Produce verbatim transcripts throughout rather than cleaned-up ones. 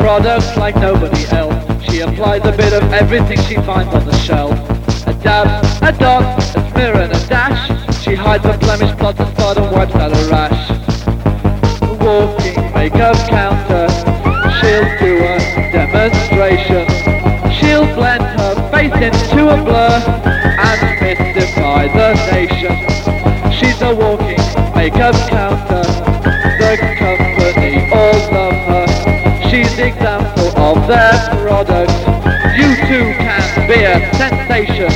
products like nobody else. She applies a bit of everything she finds on the shelf. A dab, a dot, a smear and a dash. She hides a blemish, plots a spot and wipes out a rash. A walking makeup counter. She'll do a demonstration. She'll blend her face into a blur and mystify the nation. She's a walking makeup counter. The company all love her. She's the example of their product. You too can be a sensation.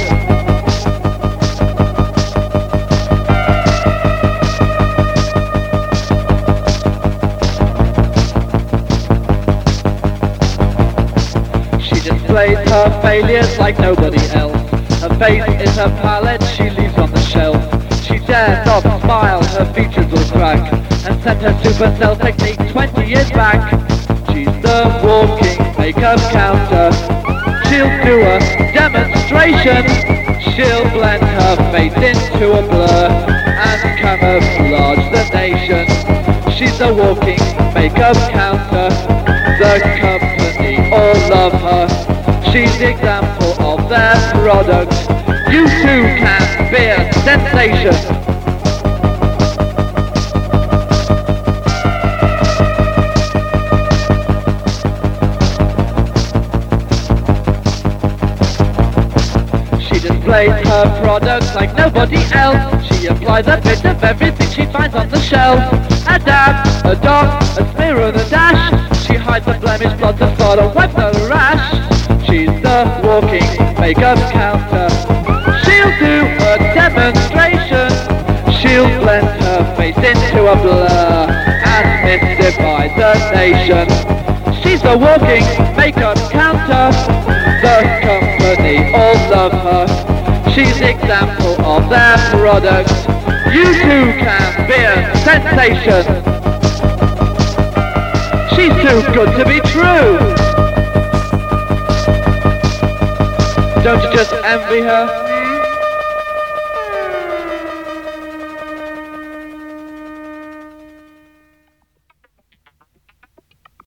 She displays her failures like nobody else. Her face is her palette she leaves on the shelf. She dares not smile, her features will crack, and sent her supercell technique twenty years back. She's the walking makeup counter. She'll do a demonstration. She'll blend her face into a blur and camouflage the nation. She's a walking makeup counter. The company all love her. She's the example of their product. You too can be a sensation. She displays her products like nobody else. She applies a bit of everything she finds on the shelf. A dab, a dot, a smear and a dash. She hides a blemish, blots a spot and wipes out a rash. She's the walking makeup counter. She'll do a demonstration. She'll blend her face into a blur and mystify the nation. She's a walking makeup counter. The company all love her. She's the example of their product. You too can be a sensation. She's too good to be true. Don't you just envy her?